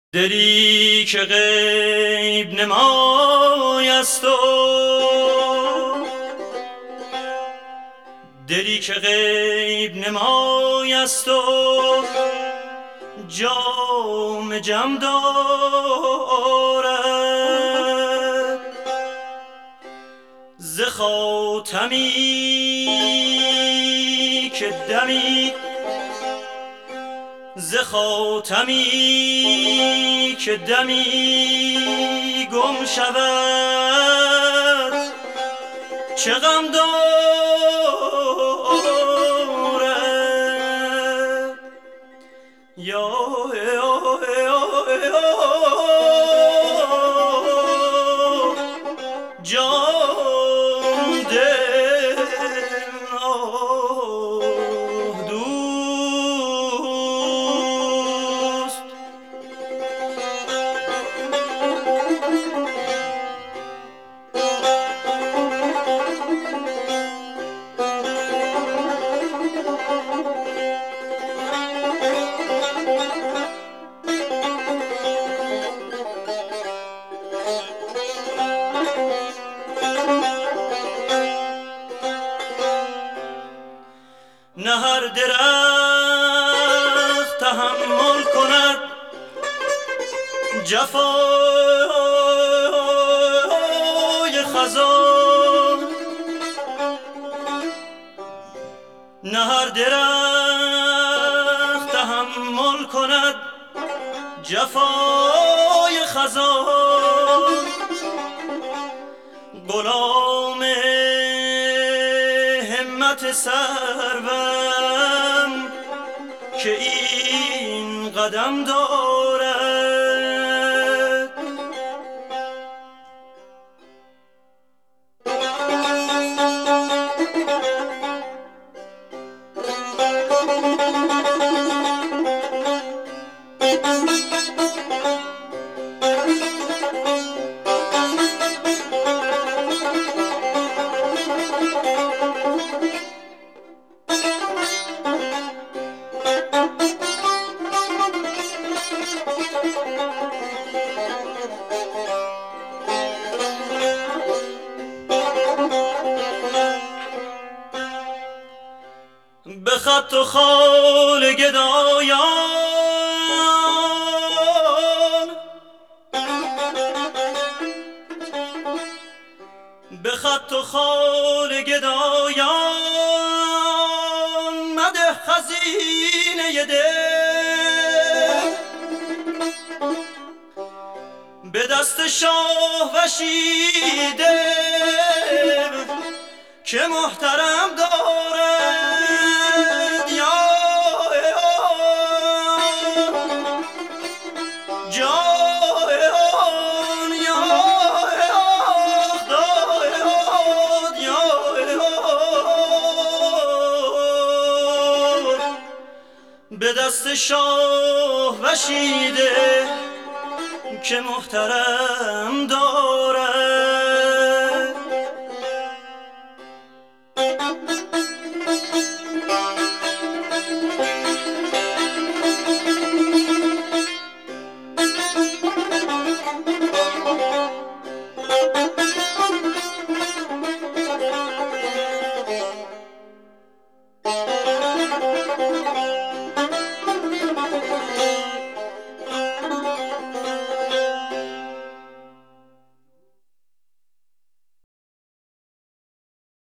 دلی که غیب نمایست و دلی که غیب نمایست و جام جم دارد ز خاتمی که دمی ز خاتمی که دمی گم شود چه غم دارد یا جان دل دوست نه هر درخت تحمل کند جفای خزان نه هر درخت تحمل کند جفای خزان غلام همت سرورم که این قدم دارد به خط و خال گدایان به خط و خال گدایان مده خزینه دل به دست شاه وشیده که محترم دارد یا جان یا داد یا به دست شاه وشیده که محترم دارد